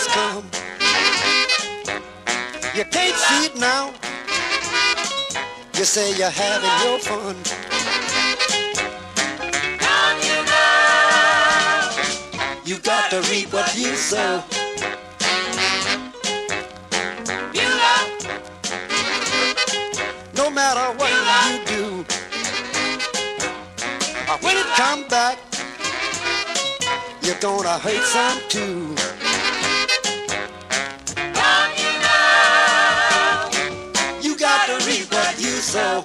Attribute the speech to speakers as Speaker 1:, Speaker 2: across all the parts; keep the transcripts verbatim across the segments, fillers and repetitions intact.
Speaker 1: has come. You can't see it now. You say you're having your fun.
Speaker 2: Don't you know?
Speaker 1: You got to reap what you sow.
Speaker 2: Beulah,
Speaker 1: No matter what you do, uh, when it come back, you're gonna hurt some too.
Speaker 2: don't you know?
Speaker 1: You got to reap what you sow.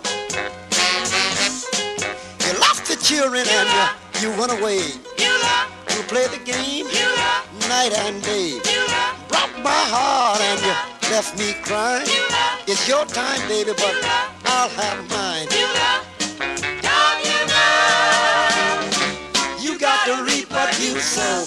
Speaker 1: You lost the children and you, you run away.
Speaker 2: Beulah,
Speaker 1: You play the game
Speaker 2: Beulah,
Speaker 1: night and day.
Speaker 2: Beulah,
Speaker 1: Broke my heart and you left me crying.
Speaker 2: Beulah,
Speaker 1: It's your time, baby, but I'll have mine.
Speaker 2: Beulah, don't you know?
Speaker 1: You got to reap what you sow.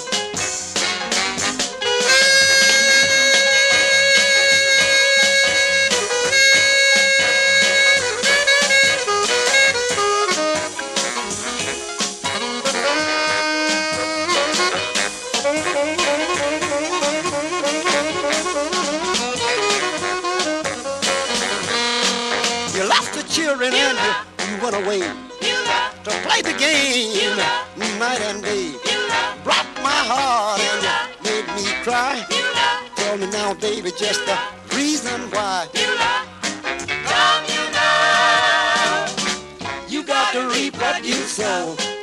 Speaker 1: You lost the children and you, you run away
Speaker 2: Beulah,
Speaker 1: to play the game night and day.
Speaker 2: Beulah,
Speaker 1: Broke my heart and you made me cry.
Speaker 2: Beulah,
Speaker 1: Tell me now, baby, just the reason why.
Speaker 2: Beulah, don't you know?
Speaker 1: You got to reap what you sow.